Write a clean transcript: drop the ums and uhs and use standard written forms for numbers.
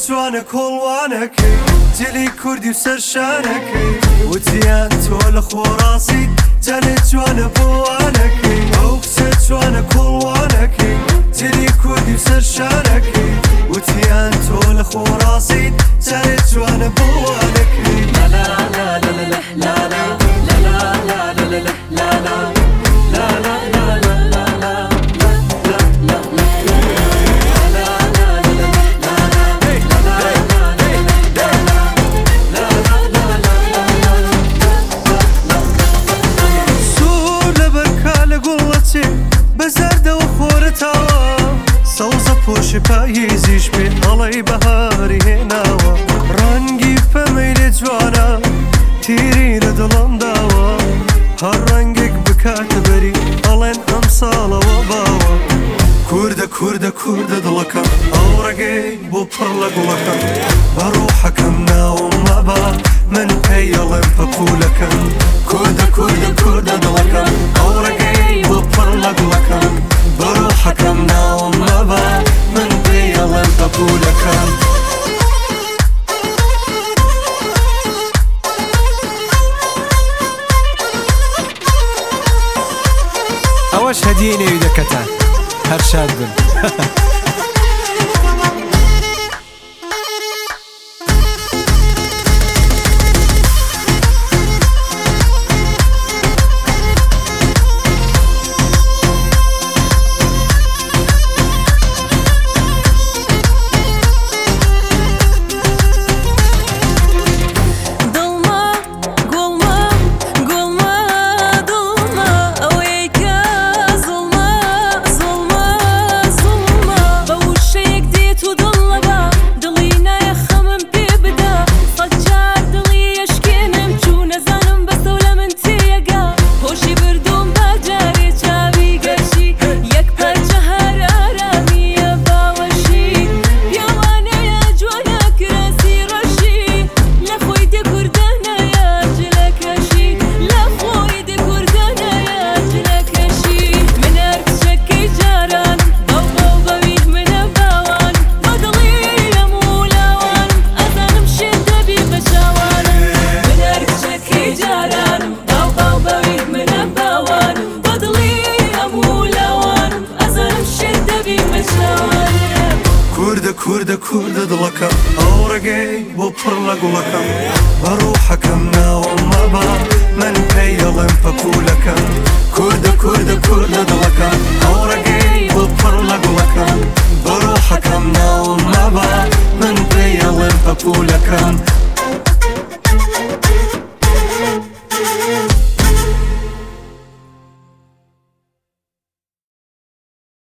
جوانە کۆڵوانەکەی جلی کوردی و سەرشانەکەی وتیان تۆ لە خۆڕاستی جالێ جوانە بۆوانەکەی ئەو کچە جوانە کۆڵوانەکەی جلی کوردی و سەرشانەکەی وتیان تۆ لە خۆڕاستی جالێ جوانە بۆوانەکەی لا لا لا لا لا لا لا لا لا لا لا بەزەردەوە خۆرەتاوە سەوزە پۆشی پاییزیش پێ ئەڵەی بەهاری هێناوە ڕەنگی پەمەی لێ جوانە تیری لە دڵم داوە هەر ڕەنگێک بکاتە بەری ئەڵێن ئەم ساڵەوە باوە کووردە کووردە کووردە دڵەکەم ئەو ڕێگەی بۆ پڕ لە گوڵەکەم بە ڕوحەکەم ناوم مەبا من پێی ئەڵێم پەپوولەکەم کووردە کووردە کووردە دڵەکەم ئەو ڕێگەی بۆ پڕ لە گوڵەکەم بە ڕوحەکەم ناوم مەبا من پێی ئەڵێم پەپوولەکەم ئەوەش هەدیەی نێویدەکەتان هەر شاد بن کووردە کووردە دڵەکەم ئەو ڕێگەی بۆ پڕ لە گوڵەکەم بە ڕوحەکەم ناوم مەبا من پێی ئەڵێم پەپوولەکەم کووردە کووردە کووردە دڵەکەم ئەو ڕێگەی بۆ پڕ لە گوڵەکەم بە ڕوحەکەم ناوم مەبا من پێی ئەڵێم پەپوولەکەم